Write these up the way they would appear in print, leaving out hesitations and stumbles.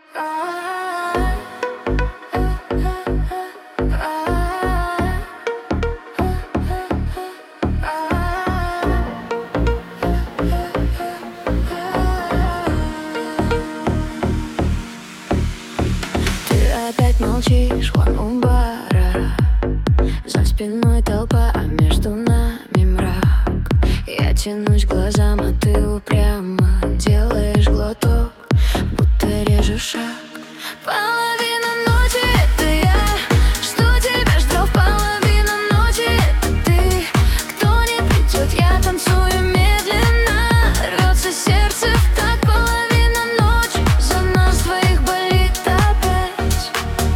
Ты опять молчишь, вон у бара. За спиной толпа, а между нами мрак. Я тянусь к глазам, а ты упрямо делаешь глоток, будто режешь шаг. Половина ночи — это я, что тебя ждал. Половина ночи — это ты, кто не придет. Я танцую медленно, рвется сердце в такт. Половина ночи, за нас двоих болит опять.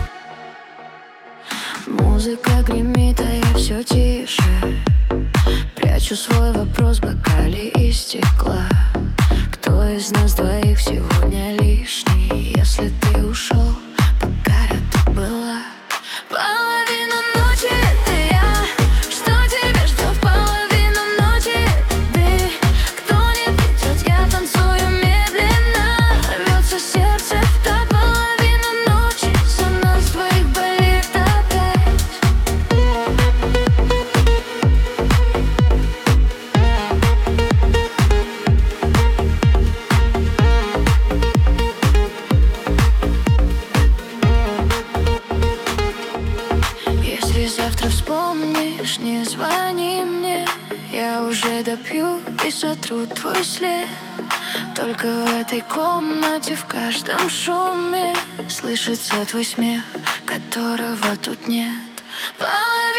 Музыка гремит, а я все тише. Прячу свой вопрос в бокале из стекла. Кто из нас двоих сегодня лишний, если ты ушел, пока я тут была? Половина ночи — это я, что тебя ждет. Половина ночи — это ты, кто не придет. Я танцую медленно, рвется сердце в такт. Половина ночи, за нас двоих болит опять. Если завтра вспомнишь, не звони мне. Я уже допью и сотру твой след. Только в этой комнате, в каждом шуме слышится твой смех, которого тут нет.